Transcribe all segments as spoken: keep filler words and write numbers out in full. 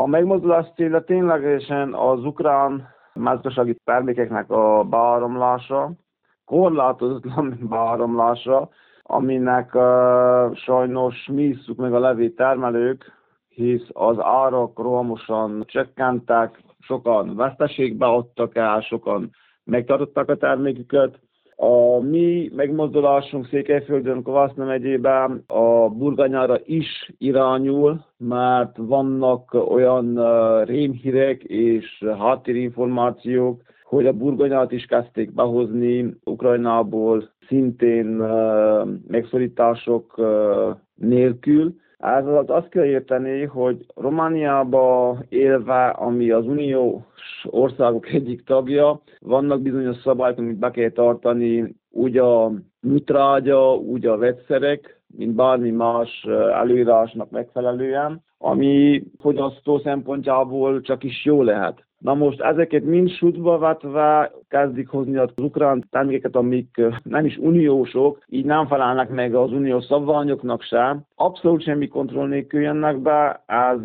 megmozdulás célja ténylegesen az ukrán mezőgazdasági termékeknek a beáramlása, korlátozatlan beáramlása, aminek uh, sajnos mi isszuk meg a levét termelők, hisz az árak rohamosan csökkentek, sokan veszteségbe adtak el, sokan megtartották a terméküket. A mi megmozdulásunk Székelyföldön, Kovászna megyében a burgonyára is irányul, mert vannak olyan uh, rémhírek és háttérinformációk, hogy a burgonyát is kezdték behozni Ukrajnából, szintén uh, megszorítások uh, nélkül. Ez alatt azt kell érteni, hogy Romániába élve, ami az uniós országok egyik tagja, vannak bizonyos szabályok, amit be kell tartani, úgy a műtrágya, úgy a vegyszerek, mint bármi más előírásnak megfelelően, ami fogyasztó szempontjából csak is jó lehet. Na most ezeket mind sútba vetve kezdik hozni az ukrán termékeket, amik nem is uniósok, így nem felelnek meg az uniós szabványoknak sem. Abszolút semmi kontroll nélkül jönnek be, ez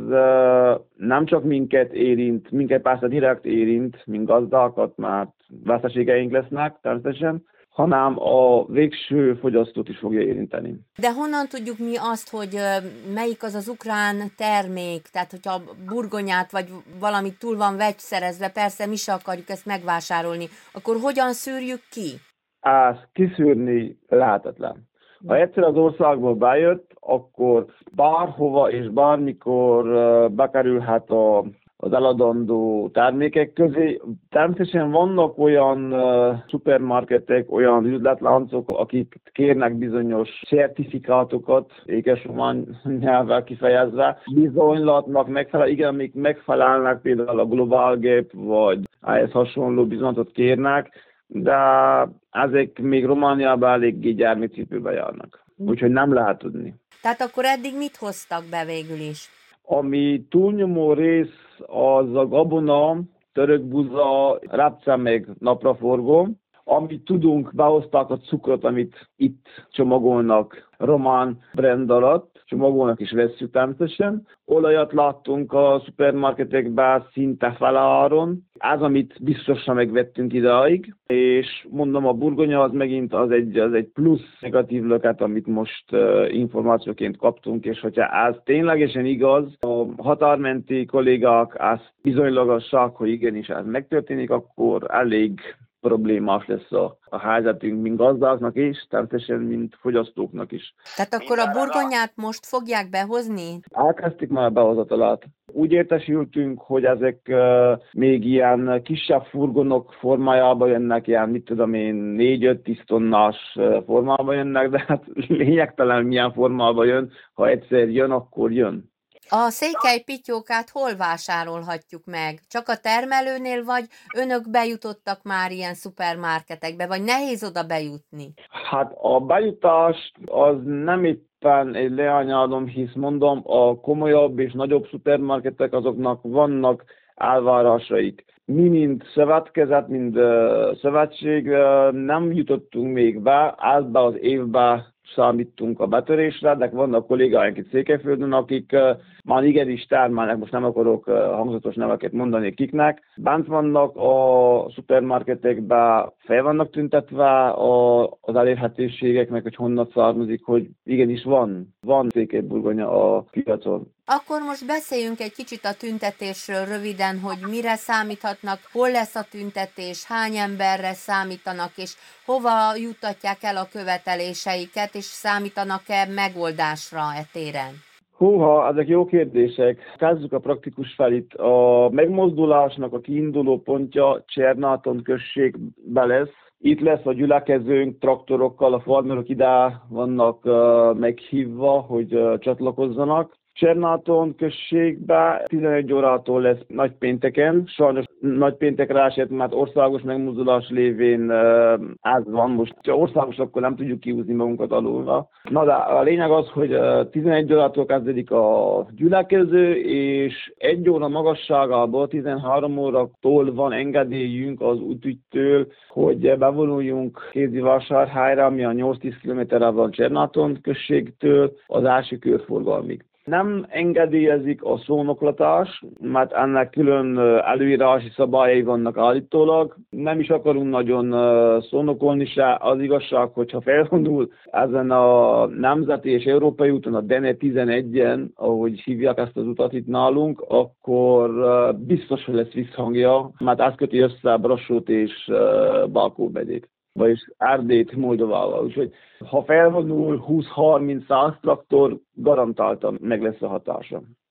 nem csak minket érint, minket persze direkt érint, mint gazdákat, mert veszteségeink lesznek természetesen, hanem a végső fogyasztót is fogja érinteni. De honnan tudjuk mi azt, hogy melyik az az ukrán termék? Tehát, hogyha burgonyát vagy valamit túl van vegyszerezve, persze mi se akarjuk ezt megvásárolni, akkor hogyan szűrjük ki? Ezt kiszűrni lehetetlen. Ha egyszer az országba bejött, akkor bárhova és bármikor bekerülhet a az eladandó termékek közé. Természetesen vannak olyan uh, szupermarketek, olyan üzletláncok, akik kérnek bizonyos certifikátokat, ékesromány nyelvvel kifejezve, bizonylatnak megfelel, igen, amik megfelelnek, például a Global Gap, vagy ehhez hasonló bizonylatot kérnek, de ezek még Romániában eléggé gyermekcipőbe járnak. Úgyhogy nem lehet tudni. Tehát akkor eddig mit hoztak be végül is? Ami túlnyomó rész az a gabona, törökbuza, repce meg napraforgó. Amit tudunk, behozták a cukrot, amit itt csomagolnak román brand alatt, csomagolnak is vesszük természetesen. Olajat láttunk a szupermarketekben szinte fele áron. Ez, amit biztosan megvettünk idáig, és mondom, a burgonya az megint az egy, az egy plusz negatív löket, amit most uh, információként kaptunk, és hogyha ez ténylegesen igaz, a határmenti kollégák ezt bizonylagosak, hogy igenis ez megtörténik, akkor elég problémás lesz a, a helyzetünk, mint gazdáknak is, természetesen, mint fogyasztóknak is. Tehát akkor a burgonyát most fogják behozni? Elkezdték már a behozatalát. Úgy értesültünk, hogy ezek uh, még ilyen kisebb furgonok formájában jönnek, ilyen, mit tudom én, négy-öt-tíz tonnás uh, formában jönnek, de hát lényegtelen milyen formában jön. Ha egyszer jön, akkor jön. A székely pittyókát hol vásárolhatjuk meg? Csak a termelőnél, vagy önök bejutottak már ilyen szupermarketekbe, vagy nehéz oda bejutni? Hát a bejutás az nem éppen egy leányálom, hisz mondom, a komolyabb és nagyobb szupermarketek azoknak vannak elvárásaik. Mi, mint szövetkezet, mint uh, szövetség uh, nem jutottunk még be, ebbe az évbe számítunk a betörésre, de vannak kollégáink itt Székelyföldön, akik uh, már igenis termelnek, most nem akarok uh, hangzatos neveket mondani kiknek. Bent vannak a szupermarketekben, fel vannak tüntetve a, az elérhetőségeknek, hogy honnan származik, hogy igenis van, van székelyburgonya a piacon. Akkor most beszéljünk egy kicsit a tüntetésről röviden, hogy mire számíthatnak, hol lesz a tüntetés, hány emberre számítanak, és hova juttatják el a követeléseiket, és számítanak-e megoldásra e téren? Húha, ezek jó kérdések. Kezdjük a praktikus felit. A megmozdulásnak a kiinduló pontja Csernáton községbe lesz. Itt lesz a gyülekezőnk traktorokkal, a farmerok ide vannak uh, meghívva, hogy uh, csatlakozzanak. Csernáton községben tizenegy órától lesz nagypénteken. Sajnos nagypéntekre esett, mert országos megmozdulás lévén ez van most. Ha országos, akkor nem tudjuk kihúzni magunkat alulra. Na de a lényeg az, hogy tizenegy órától kezdődik a gyülekező, és egy óra magasságában tizenhárom óratól van engedélyünk az útügytől, hogy bevonuljunk Kézdivásárhelyre, ami a nyolc-tíz kilométerre van Csernáton községtől, az első körforgalmig. Nem engedélyezik a szónoklatást, mert ennek külön előírási szabályai vannak állítólag. Nem is akarunk nagyon szónokolni se. Az igazság, hogyha felvonul ezen a nemzeti és európai úton, a Dene tizenegyen, ahogy hívják ezt az utat itt nálunk, akkor biztos, hogy lesz visszhangja, mert ezt köti össze Brassót és Balkó-Bedét, vagyis Erdélyt Moldovával. Úgyhogy ha felvonul húsz-harminc-száz traktor, garantáltan meg lesz a hatása.